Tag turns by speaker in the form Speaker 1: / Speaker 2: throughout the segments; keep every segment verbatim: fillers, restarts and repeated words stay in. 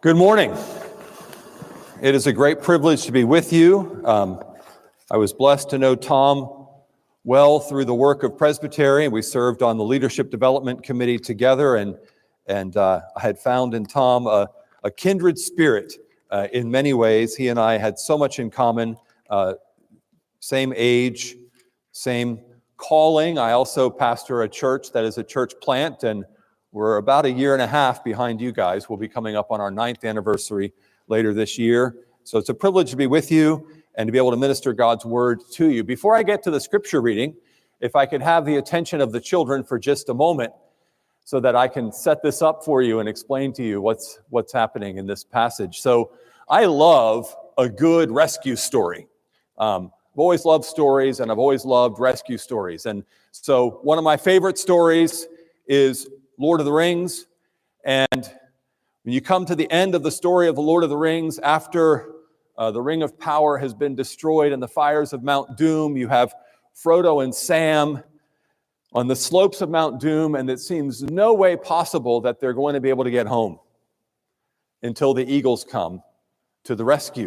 Speaker 1: Good morning. It is a great privilege to be with you. Um, I was blessed to know Tom well through the work of Presbytery. We served on the Leadership Development Committee together, and and uh, I had found in Tom a, a kindred spirit uh, in many ways. He and I had so much in common, uh, same age, same calling. I also pastor a church that is a church plant, and we're about a year and a half behind you guys. We'll be coming up on our ninth anniversary later this year. So it's a privilege to be with you and to be able to minister God's word to you. Before I get to the scripture reading, if I could have the attention of the children for just a moment so that I can set this up for you and explain to you what's, what's happening in this passage. So I love a good rescue story. Um, I've always loved stories, and I've always loved rescue stories. And so one of my favorite stories is Lord of the Rings. And when you come to the end of the story of the Lord of the Rings, after uh, the Ring of Power has been destroyed in the fires of Mount Doom, you have Frodo and Sam on the slopes of Mount Doom, and it seems no way possible that they're going to be able to get home until the eagles come to the rescue.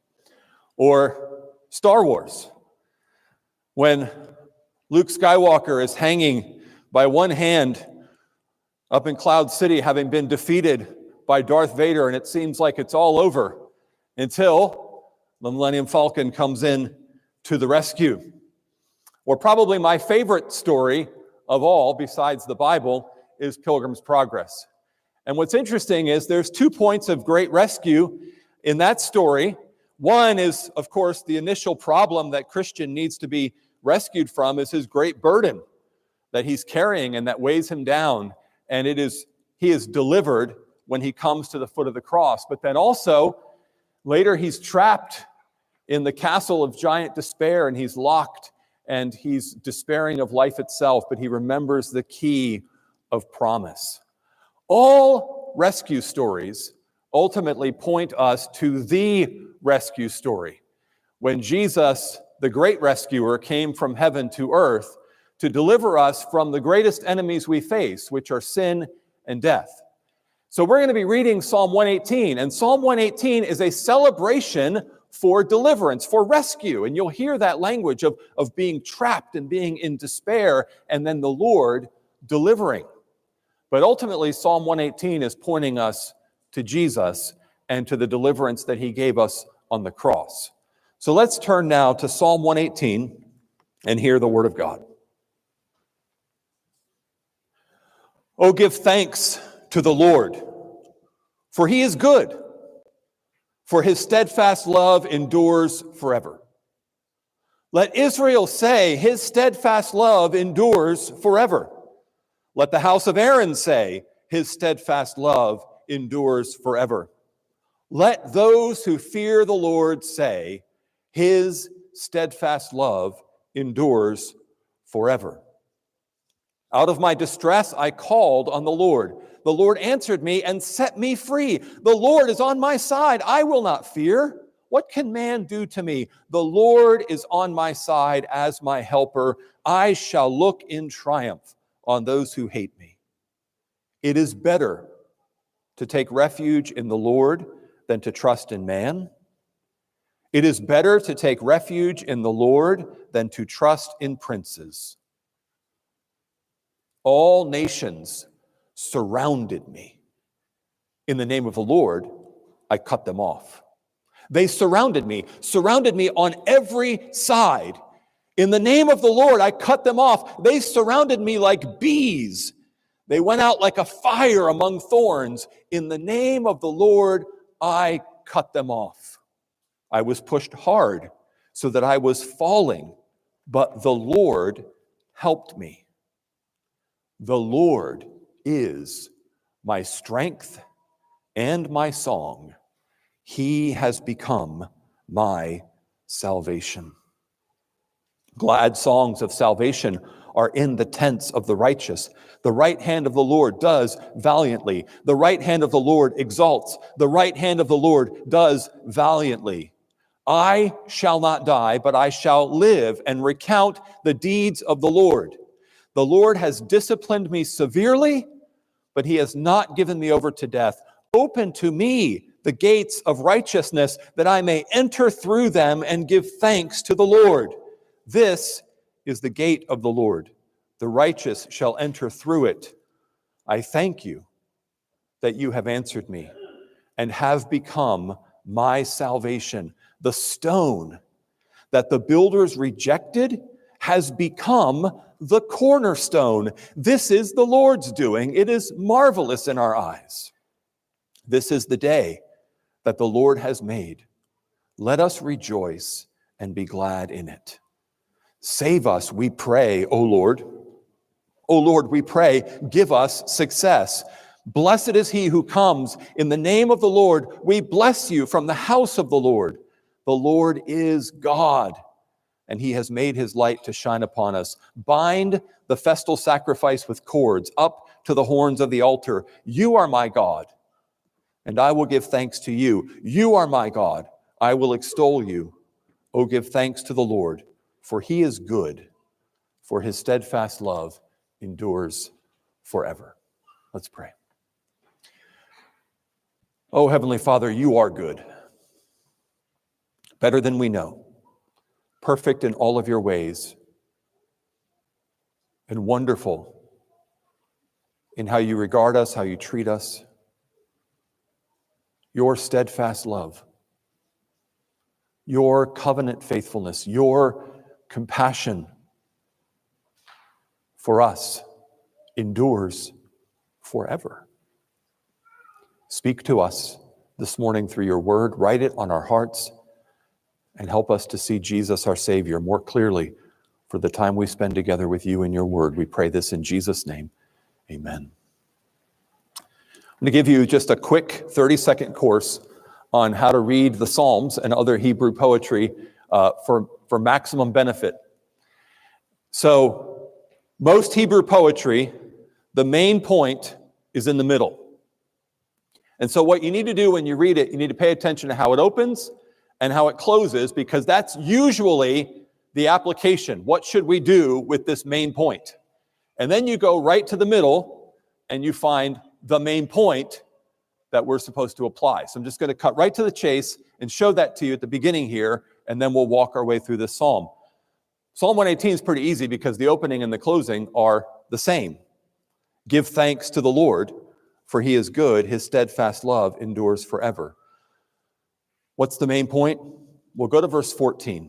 Speaker 1: Or Star Wars, when Luke Skywalker is hanging by one hand up in Cloud City, having been defeated by Darth Vader, and it seems like it's all over until the Millennium Falcon comes in to the rescue. Or probably my favorite story of all, besides the Bible, is Pilgrim's Progress. And what's interesting is there's two points of great rescue in that story. One is, of course, the initial problem that Christian needs to be rescued from is his great burden that he's carrying and that weighs him down. And it is, he is delivered when he comes to the foot of the cross. But then also, later he's trapped in the castle of giant despair, and he's locked, and he's despairing of life itself, but he remembers the key of promise. All rescue stories ultimately point us to the rescue story. When Jesus, the great rescuer, came from heaven to earth to deliver us from the greatest enemies we face, which are sin and death. So we're going to be reading Psalm one eighteen, and Psalm one eighteen is a celebration for deliverance, for rescue. And you'll hear that language of, of being trapped and being in despair, and then the Lord delivering. But ultimately, Psalm one eighteen is pointing us to Jesus and to the deliverance that he gave us on the cross. So let's turn now to Psalm one eighteen and hear the word of God. Oh, give thanks to the Lord, for he is good, for his steadfast love endures forever. Let Israel say, his steadfast love endures forever. Let the house of Aaron say, his steadfast love endures forever. Let those who fear the Lord say, his steadfast love endures forever. Out of my distress, I called on the Lord. The Lord answered me and set me free. The Lord is on my side. I will not fear. What can man do to me? The Lord is on my side as my helper. I shall look in triumph on those who hate me. It is better to take refuge in the Lord than to trust in man. It is better to take refuge in the Lord than to trust in princes. All nations surrounded me. In the name of the Lord, I cut them off. They surrounded me, surrounded me on every side. In the name of the Lord, I cut them off. They surrounded me like bees. They went out like a fire among thorns. In the name of the Lord, I cut them off. I was pushed hard so that I was falling, but the Lord helped me. The Lord is my strength and my song. He has become my salvation. Glad songs of salvation are in the tents of the righteous. The right hand of the Lord does valiantly. The right hand of the Lord exalts. The right hand of the Lord does valiantly. I shall not die, but I shall live and recount the deeds of the Lord. The Lord has disciplined me severely, but he has not given me over to death. Open to me the gates of righteousness, that I may enter through them and give thanks to the Lord. This is the gate of the Lord. The righteous shall enter through it. I thank you that you have answered me and have become my salvation. The stone that the builders rejected has become the cornerstone. This is the Lord's doing. It is marvelous in our eyes. This is the day that the Lord has made. Let us rejoice and be glad in it. Save us, we pray, O Lord. O Lord, we pray, give us success. Blessed is he who comes in the name of the Lord. We bless you from the house of the Lord. The Lord is God, and he has made his light to shine upon us. Bind the festal sacrifice with cords up to the horns of the altar. You are my God, and I will give thanks to you. You are my God. I will extol you. Oh, give thanks to the Lord, for he is good, for his steadfast love endures forever. Let's pray. Oh, Heavenly Father, you are good, better than we know, perfect in all of your ways, and wonderful in how you regard us, how you treat us. Your steadfast love, your covenant faithfulness, your compassion for us endures forever. Speak to us this morning through your word. Write it on our hearts and help us to see Jesus, our Savior, more clearly for the time we spend together with you in your word. We pray this in Jesus' name. Amen. I'm going to give you just a quick thirty-second course on how to read the Psalms and other Hebrew poetry uh, for, for maximum benefit. So, most Hebrew poetry, the main point is in the middle. And so what you need to do when you read it, you need to pay attention to how it opens and how it closes, because that's usually the application. What should we do with this main point? And then you go right to the middle and you find the main point that we're supposed to apply. So I'm just going to cut right to the chase and show that to you at the beginning here, and then we'll walk our way through this psalm. Psalm one eighteen is pretty easy because the opening and the closing are the same. Give thanks to the Lord, for he is good, his steadfast love endures forever. What's the main point? We'll go to verse fourteen.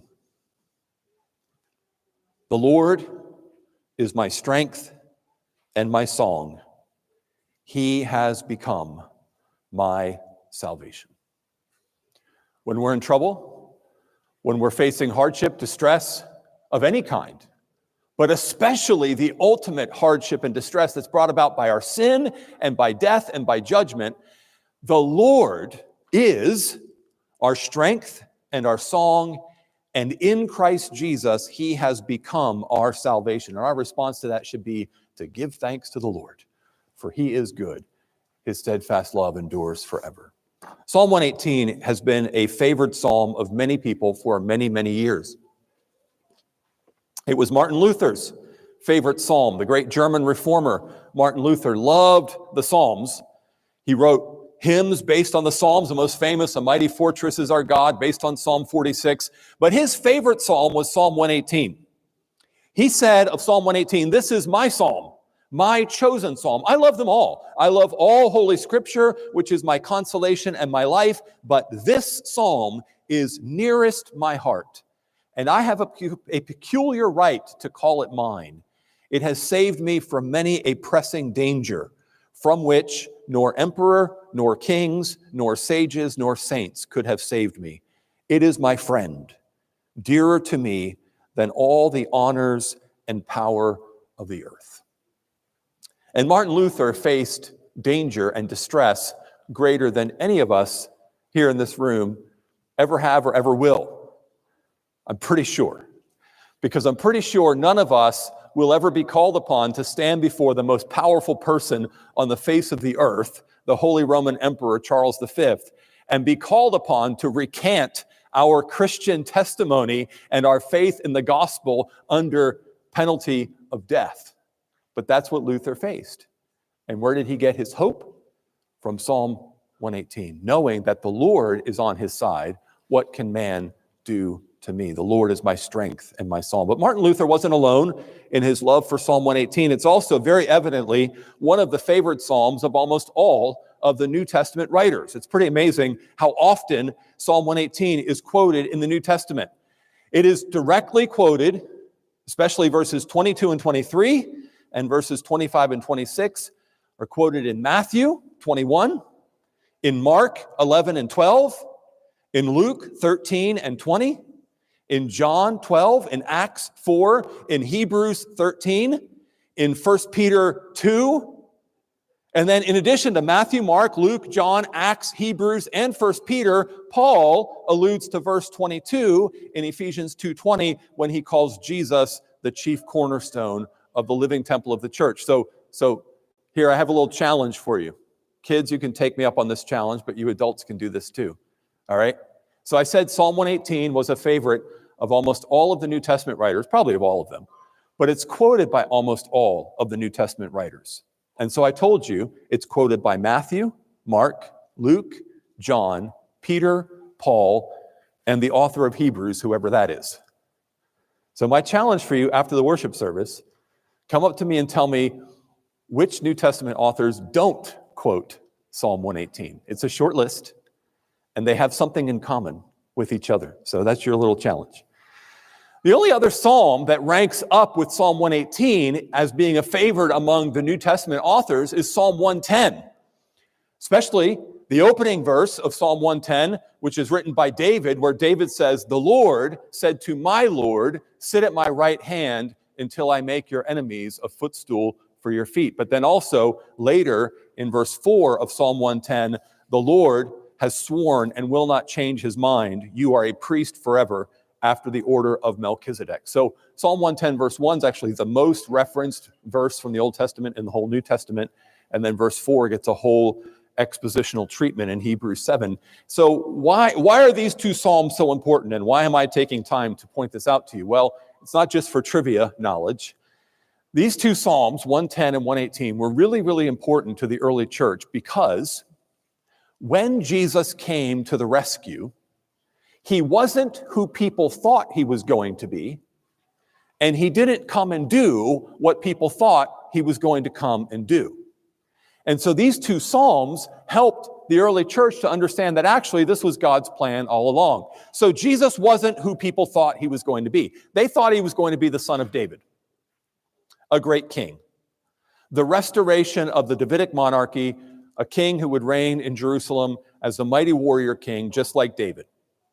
Speaker 1: The Lord is my strength and my song. He has become my salvation. When we're in trouble, when we're facing hardship, distress of any kind, but especially the ultimate hardship and distress that's brought about by our sin and by death and by judgment, the Lord is our strength and our song, and in Christ Jesus, he has become our salvation. And our response to that should be to give thanks to the Lord, for he is good. His steadfast love endures forever. Psalm one eighteen has been a favored psalm of many people for many, many years. It was Martin Luther's favorite psalm. The great German reformer, Martin Luther, loved the Psalms. He wrote hymns based on the Psalms. The most famous, A Mighty Fortress is Our God, based on Psalm forty-six. But his favorite psalm was Psalm one eighteen. He said of Psalm one eighteen, this is my psalm, my chosen psalm. I love them all. I love all Holy Scripture, which is my consolation and my life. But this psalm is nearest my heart. And I have a, a peculiar right to call it mine. It has saved me from many a pressing danger, from which nor emperor, nor kings, nor sages, nor saints could have saved me. It is my friend, dearer to me than all the honors and power of the earth. And Martin Luther faced danger and distress greater than any of us here in this room ever have or ever will. I'm pretty sure. Because I'm pretty sure none of us will ever be called upon to stand before the most powerful person on the face of the earth, the Holy Roman Emperor Charles the Fifth, and be called upon to recant our Christian testimony and our faith in the gospel under penalty of death. But that's what Luther faced. And where did he get his hope? From Psalm one eighteen. Knowing that the Lord is on his side, what can man do to me? The Lord is my strength and my psalm. But Martin Luther wasn't alone in his love for Psalm one eighteen. It's also very evidently one of the favorite psalms of almost all of the New Testament writers. It's pretty amazing how often Psalm one eighteen is quoted in the New Testament. It is directly quoted, especially verses twenty-two and twenty-three, and verses twenty-five and twenty-six are quoted in Matthew twenty-one, in Mark eleven and twelve, in Luke thirteen and twenty, in John twelve, in Acts four, in Hebrews thirteen, in First Peter two, and then in addition to Matthew, Mark, Luke, John, Acts, Hebrews, and First Peter, Paul alludes to verse twenty-two in Ephesians two twenty when he calls Jesus the chief cornerstone of the living temple of the church. So, so here I have a little challenge for you. Kids, you can take me up on this challenge, but you adults can do this too. All right? So I said Psalm one eighteen was a favorite of almost all of the New Testament writers, probably of all of them, but it's quoted by almost all of the New Testament writers. And so I told you it's quoted by Matthew, Mark, Luke, John, Peter, Paul, and the author of Hebrews, whoever that is. So my challenge for you after the worship service, come up to me and tell me which New Testament authors don't quote Psalm one eighteen. It's a short list, and they have something in common with each other. So that's your little challenge. The only other psalm that ranks up with Psalm one eighteen as being a favorite among the New Testament authors is Psalm one ten, especially the opening verse of Psalm one ten, which is written by David, where David says, "The Lord said to my Lord, sit at my right hand until I make your enemies a footstool for your feet." But then also later in verse four of Psalm one ten, the Lord has sworn and will not change his mind. You are a priest forever, after the order of Melchizedek. So Psalm one ten verse one is actually the most referenced verse from the Old Testament in the whole New Testament. And then verse four gets a whole expositional treatment in Hebrews seven. So why, why are these two psalms so important? And why am I taking time to point this out to you? Well, it's not just for trivia knowledge. These two psalms, one ten and one eighteen, were really, really important to the early church because when Jesus came to the rescue, he wasn't who people thought he was going to be, and he didn't come and do what people thought he was going to come and do. And so these two psalms helped the early church to understand that actually this was God's plan all along. So Jesus wasn't who people thought he was going to be. They thought he was going to be the son of David, a great king, the restoration of the Davidic monarchy, a king who would reign in Jerusalem as a mighty warrior king, just like David.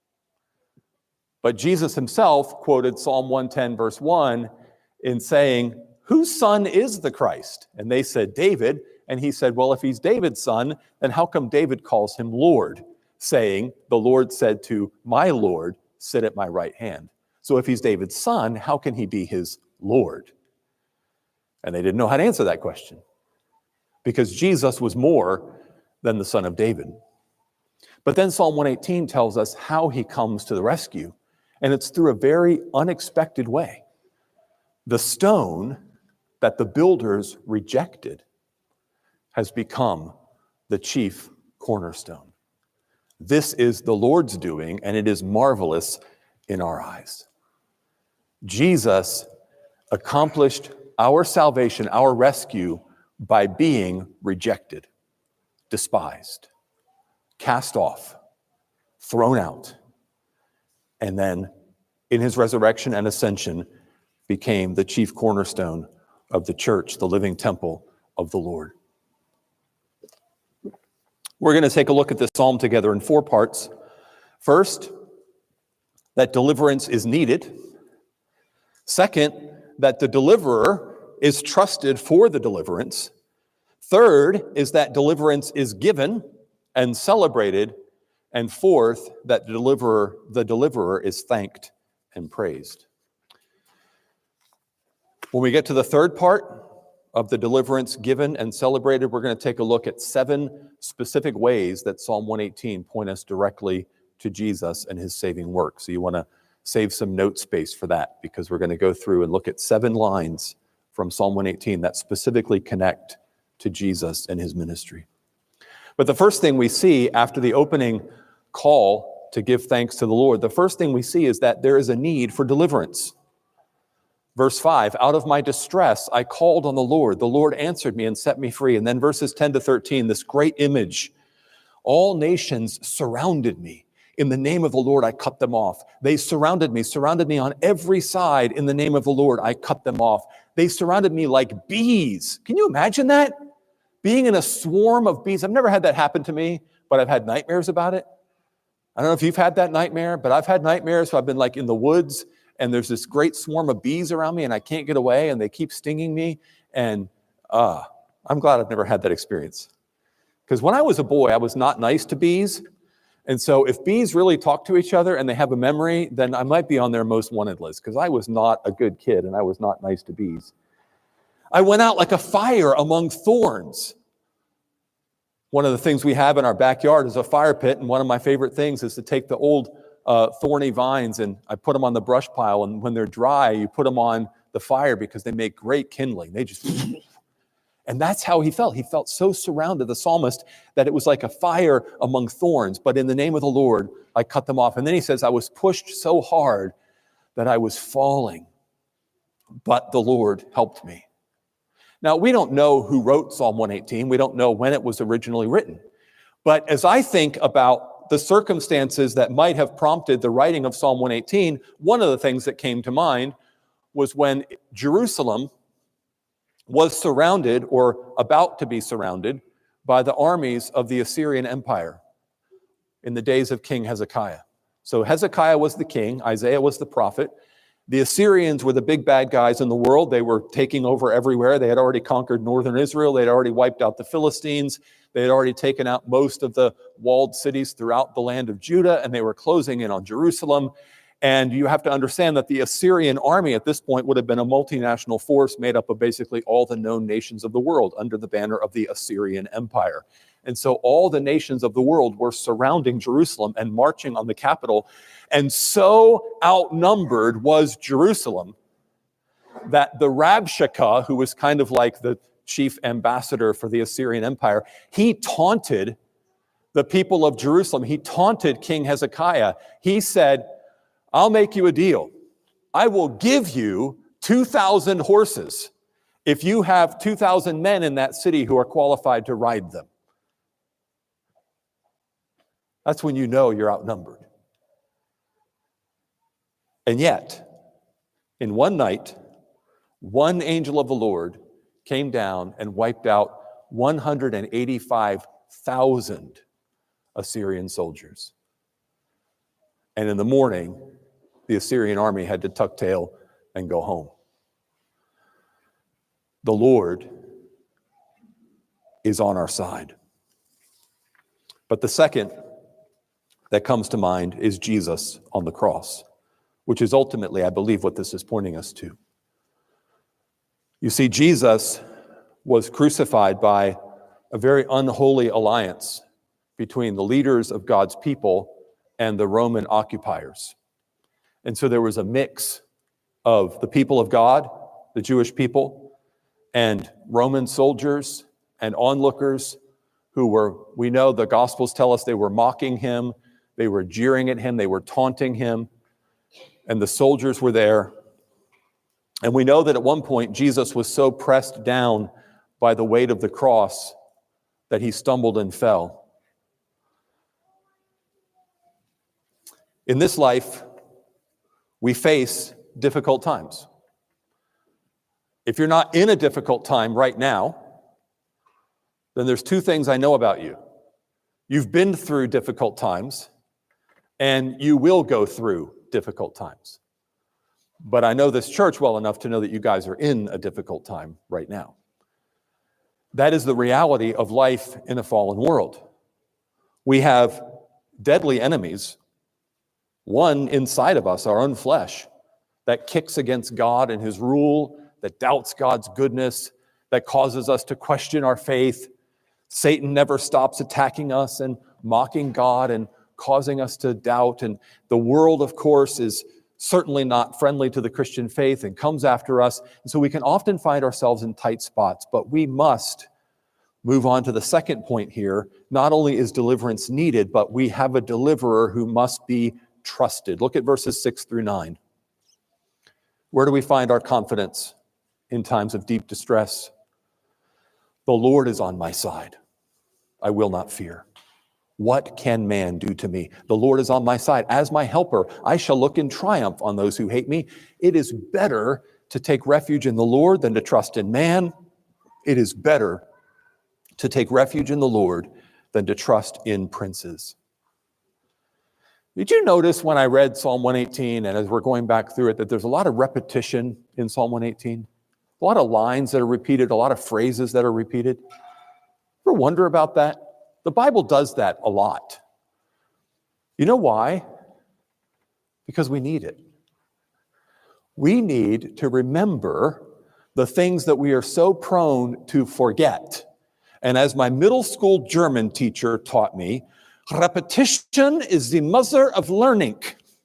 Speaker 1: But Jesus himself quoted Psalm one ten verse one in saying, "Whose son is the Christ?" And they said, "David." And he said, "Well, if he's David's son, then how come David calls him Lord, saying, 'The Lord said to my Lord, sit at my right hand'?" So if he's David's son, how can he be his Lord? And they didn't know how to answer that question because Jesus was more than the son of David. But then Psalm one eighteen tells us how he comes to the rescue. And it's through a very unexpected way. The stone that the builders rejected has become the chief cornerstone. This is the Lord's doing, and it is marvelous in our eyes. Jesus accomplished our salvation, our rescue, by being rejected, despised, cast off, thrown out, and then in his resurrection and ascension became the chief cornerstone of the church, the living temple of the Lord. We're going to take a look at this psalm together in four parts. First, that deliverance is needed. Second, that the deliverer is trusted for the deliverance. Third is that deliverance is given and celebrated. And fourth, that the deliverer, the deliverer is thanked and praised. When we get to the third part of the deliverance given and celebrated, we're going to take a look at seven specific ways that Psalm one eighteen point us directly to Jesus and his saving work. So you want to save some note space for that because we're going to go through and look at seven lines from Psalm one eighteen that specifically connect to Jesus and his ministry. But the first thing we see after the opening call to give thanks to the Lord, the first thing we see is that there is a need for deliverance. Verse five, out of my distress, I called on the Lord. The Lord answered me and set me free. And then verses ten to thirteen, this great image. All nations surrounded me. In the name of the Lord, I cut them off. They surrounded me, surrounded me on every side. In the name of the Lord, I cut them off. They surrounded me like bees. Can you imagine that? Being in a swarm of bees. I've never had that happen to me, but I've had nightmares about it. I don't know if you've had that nightmare, but I've had nightmares. So I've been like in the woods, and there's this great swarm of bees around me, and I can't get away, and they keep stinging me. And uh, I'm glad I've never had that experience. Because when I was a boy, I was not nice to bees. And so if bees really talk to each other and they have a memory, then I might be on their most wanted list, because I was not a good kid and I was not nice to bees. I went out like a fire among thorns. One of the things we have in our backyard is a fire pit, and one of my favorite things is to take the old uh, thorny vines and I put them on the brush pile, and when they're dry, you put them on the fire because they make great kindling. They just... And that's how he felt. He felt so surrounded, the psalmist, that it was like a fire among thorns. But in the name of the Lord, I cut them off. And then he says, I was pushed so hard that I was falling, but the Lord helped me. Now, we don't know who wrote Psalm one eighteen. We don't know when it was originally written. But as I think about the circumstances that might have prompted the writing of Psalm one eighteen, one of the things that came to mind was when Jerusalem was surrounded or about to be surrounded by the armies of the Assyrian Empire in the days of King Hezekiah. So Hezekiah was the king, Isaiah was the prophet. The Assyrians were the big bad guys in the world. They were taking over everywhere. They had already conquered northern Israel. They had already wiped out the Philistines. They had already taken out most of the walled cities throughout the land of Judah, and they were closing in on Jerusalem. And you have to understand that the Assyrian army at this point would have been a multinational force made up of basically all the known nations of the world under the banner of the Assyrian Empire. And so all the nations of the world were surrounding Jerusalem and marching on the capital. And so outnumbered was Jerusalem that the Rabshakeh, who was kind of like the chief ambassador for the Assyrian Empire, he taunted the people of Jerusalem. He taunted King Hezekiah. He said, I'll make you a deal. I will give you two thousand horses if you have two thousand men in that city who are qualified to ride them. That's when you know you're outnumbered. And yet, in one night, one angel of the Lord came down and wiped out one hundred eighty-five thousand Assyrian soldiers. And in the morning, the Assyrian army had to tuck tail and go home. The Lord is on our side. But the second that comes to mind is Jesus on the cross, which is ultimately, I believe, what this is pointing us to. You see, Jesus was crucified by a very unholy alliance between the leaders of God's people and the Roman occupiers. And so there was a mix of the people of God, the Jewish people, and Roman soldiers and onlookers who were, we know the Gospels tell us they were mocking him, they were jeering at him, they were taunting him, and the soldiers were there. And we know that at one point Jesus was so pressed down by the weight of the cross that he stumbled and fell. In this life, we face difficult times. If you're not in a difficult time right now, then there's two things I know about you. You've been through difficult times, and you will go through difficult times. But I know this church well enough to know that you guys are in a difficult time right now. That is the reality of life in a fallen world. We have deadly enemies, one inside of us, our own flesh, that kicks against God and his rule, that doubts God's goodness, that causes us to question our faith. Satan never stops attacking us and mocking God and causing us to doubt. And the world, of course, is certainly not friendly to the Christian faith and comes after us. And so we can often find ourselves in tight spots, but we must Move on to the second point here. Not only is deliverance needed, but we have a deliverer who must be trusted. Look at verses six through nine. Where do we find our confidence in times of deep distress? The Lord is on my side. I will not fear. What can man do to me? The Lord is on my side. As my helper, I shall look in triumph on those who hate me. It is better to take refuge in the Lord than to trust in man. It is better to take refuge in the Lord than to trust in princes. Did you notice when I read Psalm one eighteen, and as we're going back through it, that there's a lot of repetition in Psalm one eighteen? A lot of lines that are repeated, a lot of phrases that are repeated. Ever wonder about that? The Bible does that a lot. You know why? Because we need it. We need to remember the things that we are so prone to forget. And as my middle school German teacher taught me, repetition is the mother of learning.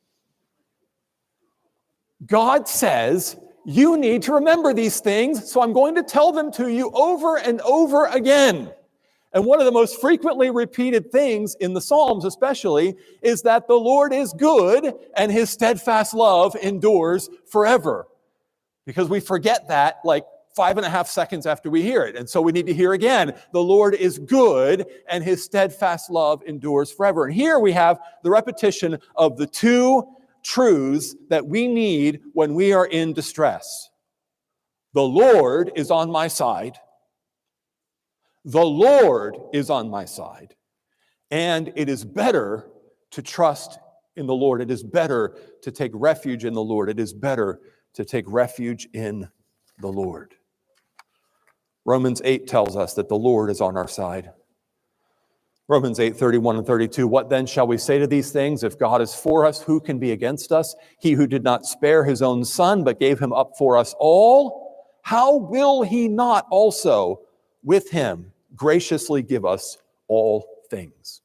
Speaker 1: God says, you need to remember these things, so I'm going to tell them to you over and over again. And one of the most frequently repeated things in the Psalms especially is that the Lord is good and his steadfast love endures forever. Because we forget that like five and a half seconds after we hear it. And so we need to hear again, the Lord is good and his steadfast love endures forever. And here we have the repetition of the two truths that we need when we are in distress. The Lord is on my side. The Lord is on my side. And it is better to trust in the Lord. It is better to take refuge in the Lord. It is better to take refuge in the Lord. Romans eight tells us that the Lord is on our side. Romans eight, thirty-one and thirty-two, what then shall we say to these things? If God is for us, who can be against us? He who did not spare his own son, but gave him up for us all, how will he not also with him graciously give us all things?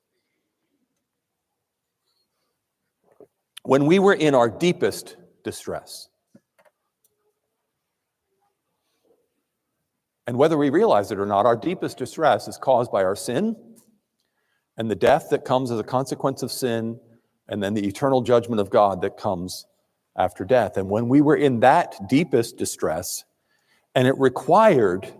Speaker 1: When we were in our deepest distress, and whether we realize it or not, our deepest distress is caused by our sin and the death that comes as a consequence of sin, and then the eternal judgment of God that comes after death. And when we were in that deepest distress, and it required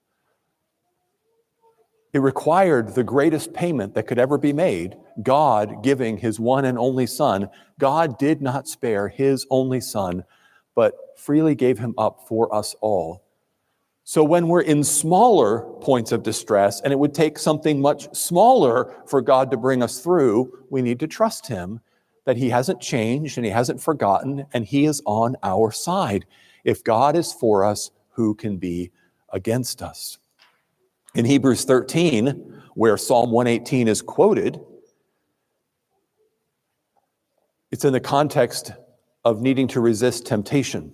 Speaker 1: It required the greatest payment that could ever be made, God giving his one and only Son. God did not spare his only Son, but freely gave him up for us all. So when we're in smaller points of distress, and it would take something much smaller for God to bring us through, we need to trust him that he hasn't changed and he hasn't forgotten, and he is on our side. If God is for us, who can be against us? In Hebrews thirteen, where Psalm one eighteen is quoted, it's in the context of needing to resist temptation.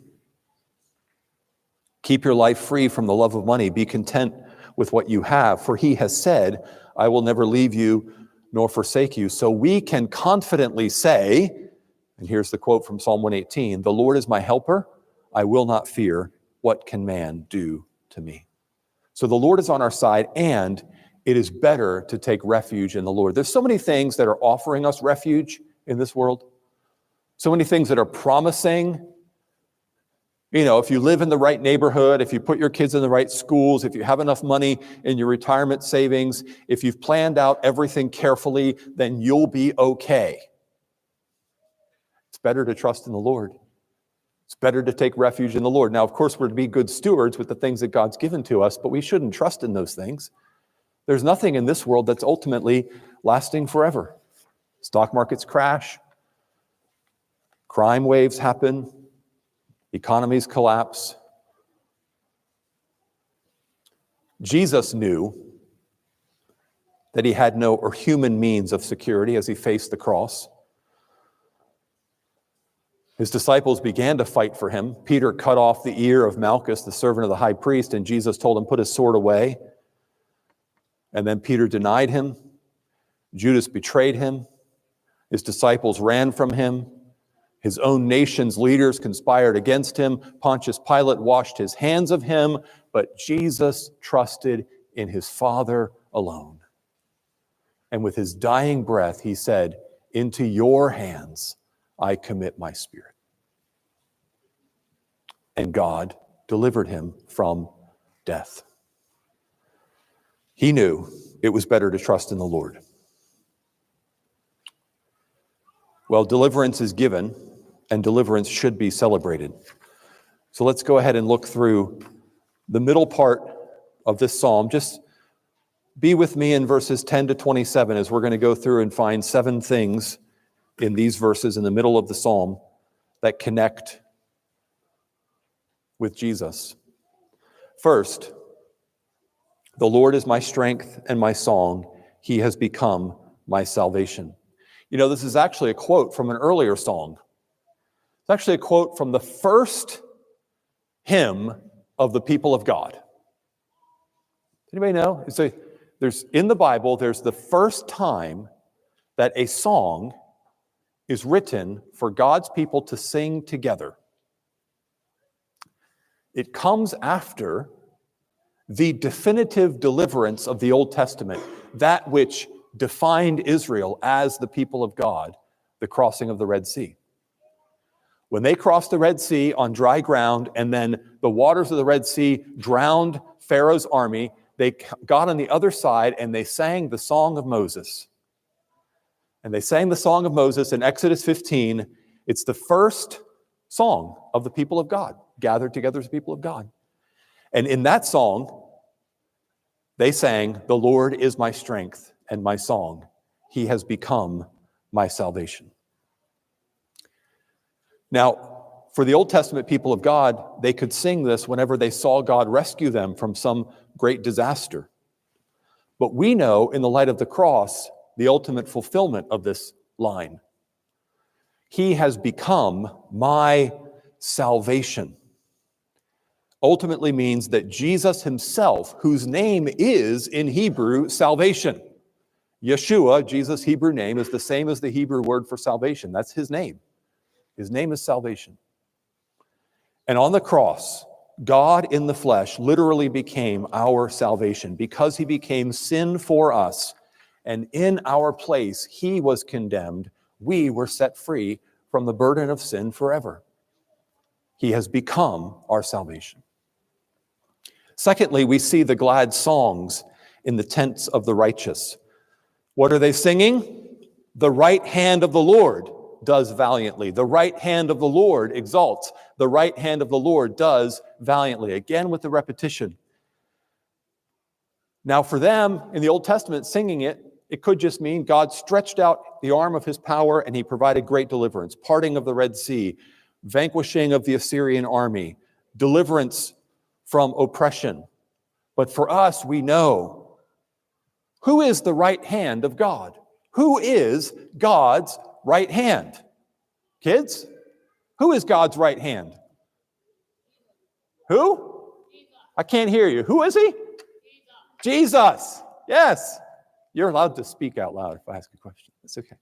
Speaker 1: Keep your life free from the love of money. Be content with what you have, for he has said, I will never leave you nor forsake you. So we can confidently say, and here's the quote from Psalm one eighteen, the Lord is my helper. I will not fear. What can man do to me? So the Lord is on our side, and it is better to take refuge in the Lord. There's so many things that are offering us refuge in this world. So many things that are promising. You know, if you live in the right neighborhood, if you put your kids in the right schools, if you have enough money in your retirement savings, if you've planned out everything carefully, then you'll be okay. It's better to trust in the Lord. It's better to take refuge in the Lord. Now, of course, we're to be good stewards with the things that God's given to us, but we shouldn't trust in those things. There's nothing in this world that's ultimately lasting forever. Stock markets crash. Crime waves happen. Economies collapse. Jesus knew that he had no or human means of security as he faced the cross. His disciples began to fight for him. Peter cut off the ear of Malchus, the servant of the high priest, and Jesus told him, put his sword away. And then Peter denied him. Judas betrayed him. His disciples ran from him. His own nation's leaders conspired against him. Pontius Pilate washed his hands of him, but Jesus trusted in his Father alone. And with his dying breath, he said, "Into your hands I commit my spirit." And God delivered him from death. He knew it was better to trust in the Lord. Well, deliverance is given, and deliverance should be celebrated. So let's go ahead and look through the middle part of this psalm. Just be with me in verses ten to twenty-seven as we're going to go through and find seven things in these verses in the middle of the psalm that connect with Jesus. First, the Lord is my strength and my song. He has become my salvation. You know, this is actually a quote from an earlier song. It's actually a quote from the first hymn of the people of God. Anybody know? It's a, there's in the Bible, there's the first time that a song is written for God's people to sing together. It comes after the definitive deliverance of the Old Testament, that which defined Israel as the people of God, the crossing of the Red Sea. When they crossed the Red Sea on dry ground, and then the waters of the Red Sea drowned Pharaoh's army, they got on the other side and they sang the song of Moses. And they sang the song of Moses in Exodus fifteen. It's the first song of the people of God, gathered together as people of God. And in that song, they sang, "The Lord is my strength and my song. He has become my salvation." Now, for the Old Testament people of God, they could sing this whenever they saw God rescue them from some great disaster. But we know, in the light of the cross, the ultimate fulfillment of this line. He has become my salvation. Ultimately means that Jesus himself, whose name is in Hebrew salvation. Yeshua, Jesus' Hebrew name, is the same as the Hebrew word for salvation. That's his name. His name is salvation. And on the cross, God in the flesh literally became our salvation because he became sin for us. And in our place, he was condemned. We were set free from the burden of sin forever. He has become our salvation. Secondly, we see the glad songs in the tents of the righteous. What are they singing? The right hand of the Lord does valiantly. The right hand of the Lord exalts. The right hand of the Lord does valiantly. Again with the repetition. Now for them, in the Old Testament, singing it, it could just mean God stretched out the arm of his power and he provided great deliverance. Parting of the Red Sea, vanquishing of the Assyrian army, deliverance from oppression. But for us, we know, who is the right hand of God? Who is God's right hand? Kids, who is God's right hand? Who? I can't hear you. Who is he? Jesus. Jesus. Yes. You're allowed to speak out loud if I ask a question. It's okay.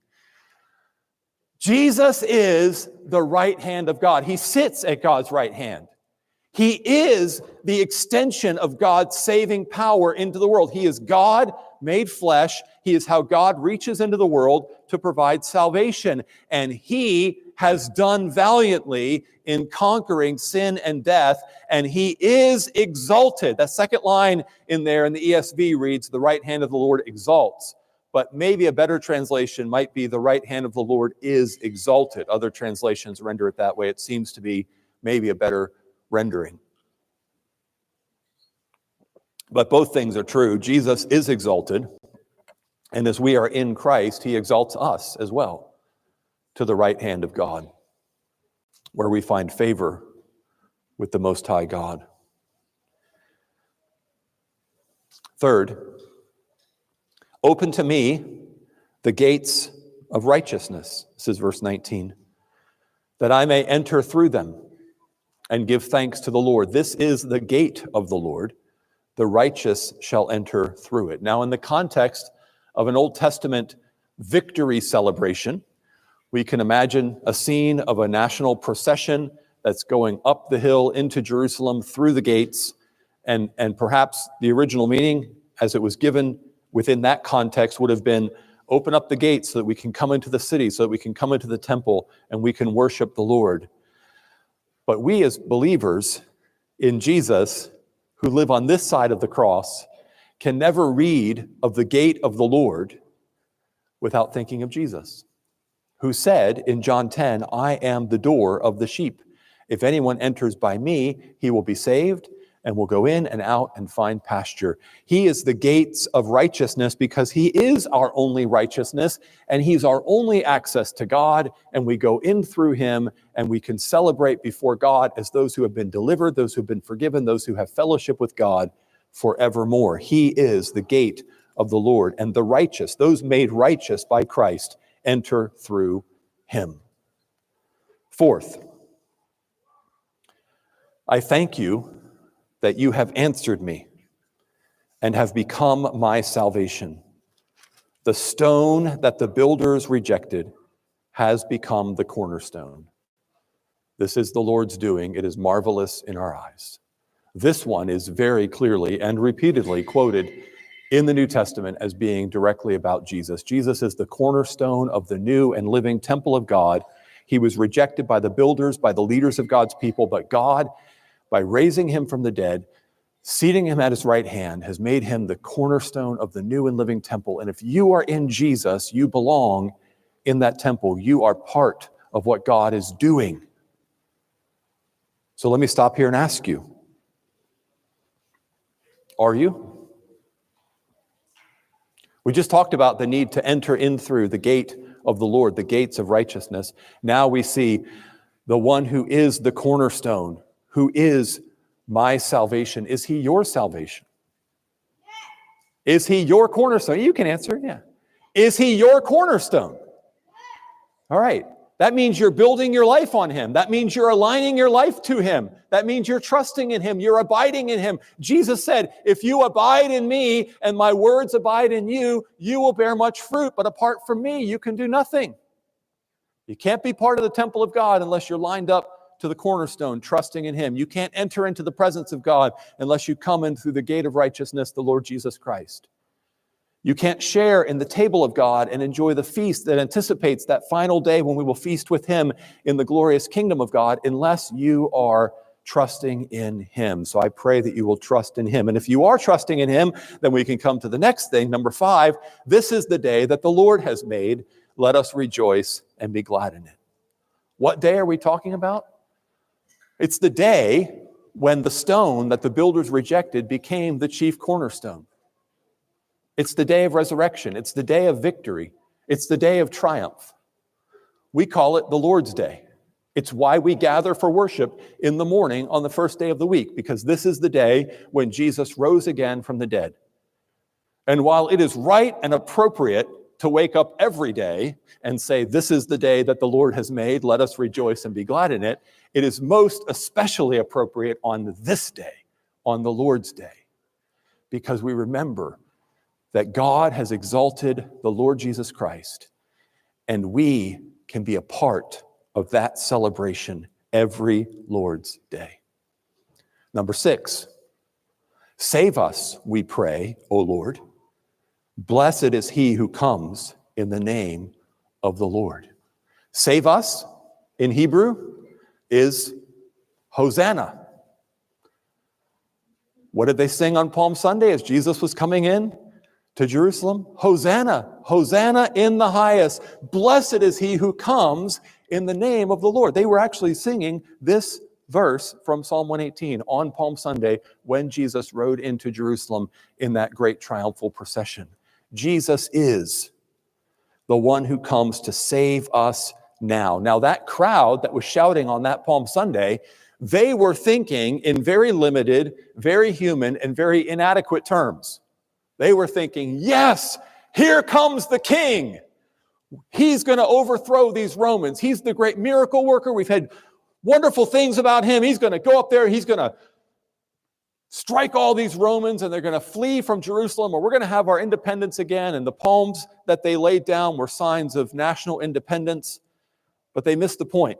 Speaker 1: Jesus is the right hand of God. He sits at God's right hand. He is the extension of God's saving power into the world. He is God made flesh. He is how God reaches into the world to provide salvation. And he has done valiantly in conquering sin and death. And he is exalted. That second line in there in the E S V reads, "The right hand of the Lord exalts." But maybe a better translation might be, "The right hand of the Lord is exalted." Other translations render it that way. It seems to be maybe a better rendering. But both things are true. Jesus is exalted, and as we are in Christ, he exalts us as well to the right hand of God, where we find favor with the Most High God. Third, open to me the gates of righteousness. This is verse nineteen. That I may enter through them and give thanks to the Lord. This is the gate of the Lord. The righteous shall enter through it. Now, in the context of an Old Testament victory celebration, we can imagine a scene of a national procession that's going up the hill into Jerusalem through the gates. And, and perhaps the original meaning as it was given within that context, would have been open up the gates so that we can come into the city, so that we can come into the temple and we can worship the Lord. But we as believers in Jesus who live on this side of the cross can never read of the gate of the Lord without thinking of Jesus, who said in John ten, I am the door of the sheep. If anyone enters by me, he will be saved and will go in and out and find pasture. He is the gates of righteousness because he is our only righteousness and he's our only access to God, and we go in through him and we can celebrate before God as those who have been delivered, those who have been forgiven, those who have fellowship with God forevermore. He is the gate of the Lord, and the righteous, those made righteous by Christ, enter through him. Fourth, I thank you that you have answered me and have become my salvation. The stone that the builders rejected has become the cornerstone. This is the Lord's doing. It is marvelous in our eyes. This one is very clearly and repeatedly quoted in the New Testament as being directly about Jesus. Jesus is the cornerstone of the new and living temple of God. He was rejected by the builders, by the leaders of God's people, but God, by raising him from the dead, seating him at his right hand, has made him the cornerstone of the new and living temple. And if you are in Jesus, you belong in that temple. You are part of what God is doing. So let me stop here and ask you, are you? We just talked about the need to enter in through the gate of the Lord, the gates of righteousness. Now we see the one who is the cornerstone, who is my salvation. Is he your salvation? Is he your cornerstone? You can answer, yeah. Is he your cornerstone? All right. That means you're building your life on him. That means you're aligning your life to him. That means you're trusting in him. You're abiding in him. Jesus said, if you abide in me and my words abide in you, you will bear much fruit. But apart from me, you can do nothing. You can't be part of the temple of God unless you're lined up to the cornerstone, trusting in him. You can't enter into the presence of God unless you come in through the gate of righteousness, the Lord Jesus Christ. You can't share in the table of God and enjoy the feast that anticipates that final day when we will feast with him in the glorious kingdom of God unless you are trusting in him. So I pray that you will trust in him. And if you are trusting in him, then we can come to the next thing. Number five, this is the day that the Lord has made. Let us rejoice and be glad in it. What day are we talking about? It's the day when the stone that the builders rejected became the chief cornerstone. It's the day of resurrection. It's the day of victory. It's the day of triumph. We call it the Lord's Day. It's why we gather for worship in the morning on the first day of the week, because this is the day when Jesus rose again from the dead. And while it is right and appropriate to wake up every day and say, this is the day that the Lord has made, let us rejoice and be glad in it, it is most especially appropriate on this day, on the Lord's Day, because we remember that God has exalted the Lord Jesus Christ, and we can be a part of that celebration every Lord's Day. Number six, save us, we pray, O Lord. Blessed is he who comes in the name of the Lord. Save us, in Hebrew, is Hosanna. What did they sing on Palm Sunday as Jesus was coming in to Jerusalem? Hosanna, Hosanna in the highest. Blessed is he who comes in the name of the Lord. They were actually singing this verse from Psalm one eighteen on Palm Sunday when Jesus rode into Jerusalem in that great triumphal procession. Jesus is the one who comes to save us now. Now that crowd that was shouting on that Palm Sunday, they were thinking in very limited, very human, and very inadequate terms. They were thinking, yes, here comes the king. He's going to overthrow these Romans. He's the great miracle worker. We've had wonderful things about him. He's going to go up there. He's going to strike all these Romans, and they're going to flee from Jerusalem, or we're going to have our independence again. And the palms that they laid down were signs of national independence. But they missed the point.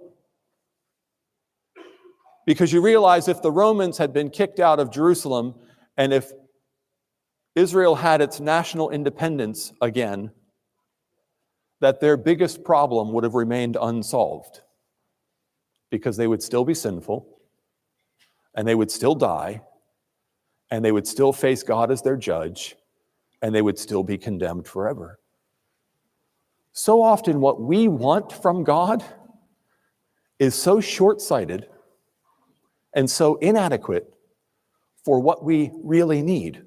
Speaker 1: Because you realize if the Romans had been kicked out of Jerusalem, and if Israel had its national independence again, that their biggest problem would have remained unsolved, because they would still be sinful, and they would still die, and they would still face God as their judge, and they would still be condemned forever. So often what we want from God is so short-sighted and so inadequate for what we really need.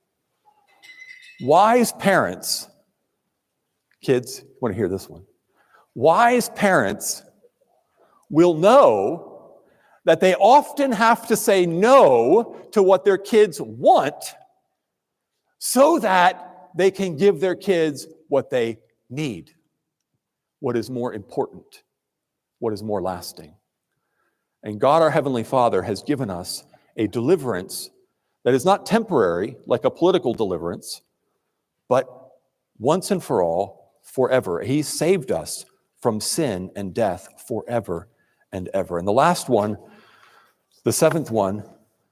Speaker 1: Wise parents, kids, you want to hear this one? Wise parents will know that they often have to say no to what their kids want so that they can give their kids what they need, what is more important, what is more lasting. And God, our Heavenly Father, has given us a deliverance that is not temporary, like a political deliverance, but once and for all, forever. He saved us from sin and death forever and ever. And the last one, the seventh one,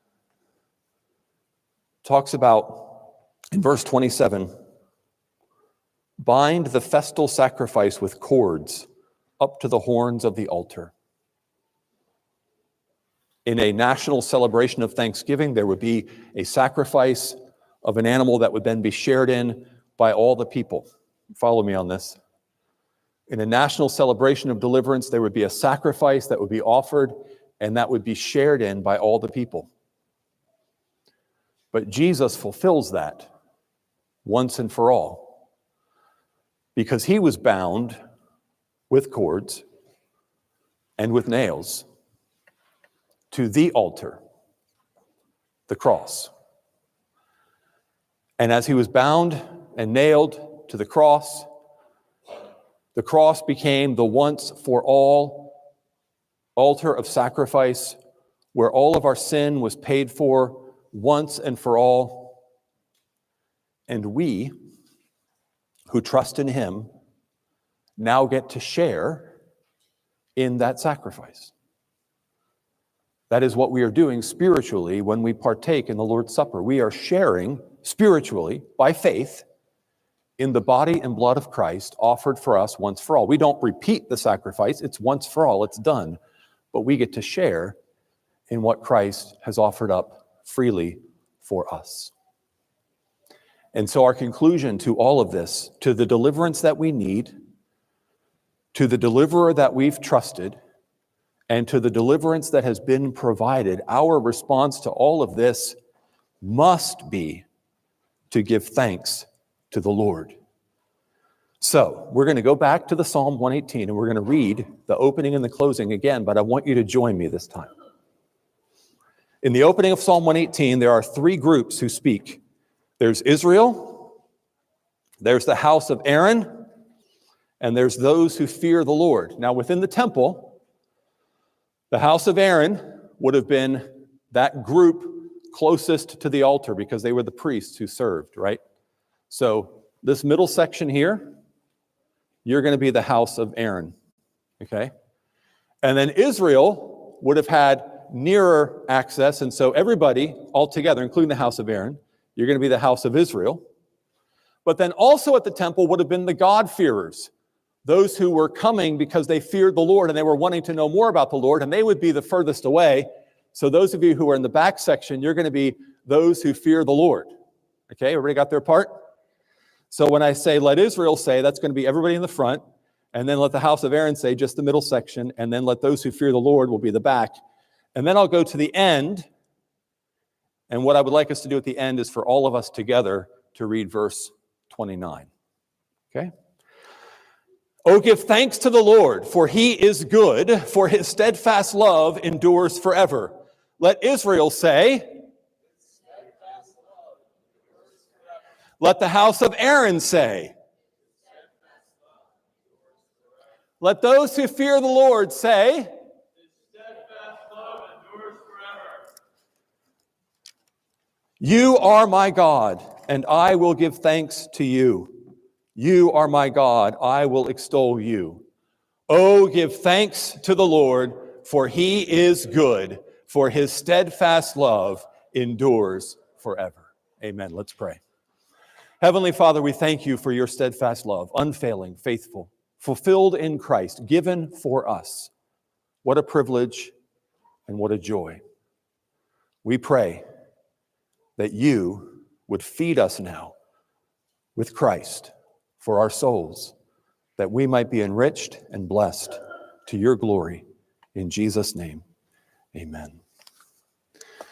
Speaker 1: talks about, in verse twenty-seven, bind the festal sacrifice with cords up to the horns of the altar. In a national celebration of Thanksgiving, there would be a sacrifice of an animal that would then be shared in by all the people. Follow me on this. In a national celebration of deliverance, there would be a sacrifice that would be offered, and that would be shared in by all the people. But Jesus fulfills that once and for all, because he was bound with cords and with nails to the altar, the cross. And as he was bound and nailed to the cross, the cross became the once for all altar of sacrifice, where all of our sin was paid for once and for all. And we, who trust in him, now get to share in that sacrifice. That is what we are doing spiritually when we partake in the Lord's Supper. We are sharing spiritually, by faith, in the body and blood of Christ offered for us once for all. We don't repeat the sacrifice. It's once for all. It's done. But we get to share in what Christ has offered up freely for us. And so our conclusion to all of this, to the deliverance that we need, to the deliverer that we've trusted, and to the deliverance that has been provided, our response to all of this must be to give thanks to the Lord. So we're going to go back to the Psalm one eighteen, and we're going to read the opening and the closing again, but I want you to join me this time. In the opening of Psalm one eighteen, there are three groups who speak. There's Israel, there's the house of Aaron, and there's those who fear the Lord. Now, within the temple, the house of Aaron would have been that group closest to the altar because they were the priests who served, right? So this middle section here, you're going to be the house of Aaron, okay? And then Israel would have had nearer access, and so everybody all together, including the house of Aaron, you're going to be the house of Israel. But then also at the temple would have been the God-fearers, those who were coming because they feared the Lord and they were wanting to know more about the Lord, and they would be the furthest away. So those of you who are in the back section, you're going to be those who fear the Lord. Okay, everybody got their part? So when I say let Israel say, that's going to be everybody in the front, and then let the house of Aaron say just the middle section, and then let those who fear the Lord will be the back. And then I'll go to the end, and what I would like us to do at the end is for all of us together to read verse twenty-nine. Okay? Oh, give thanks to the Lord, for he is good, for his steadfast love endures forever. Let Israel say, let the house of Aaron say, let those who fear the Lord say, you are my God, and I will give thanks to you. You are my God, I will extol you. Oh, give thanks to the Lord, for he is good, for his steadfast love endures forever. Amen. Let's pray. Heavenly Father, we thank you for your steadfast love, unfailing, faithful, fulfilled in Christ, given for us. What a privilege and what a joy. We pray that you would feed us now with Christ for our souls, that we might be enriched and blessed to your glory. In Jesus' name, amen.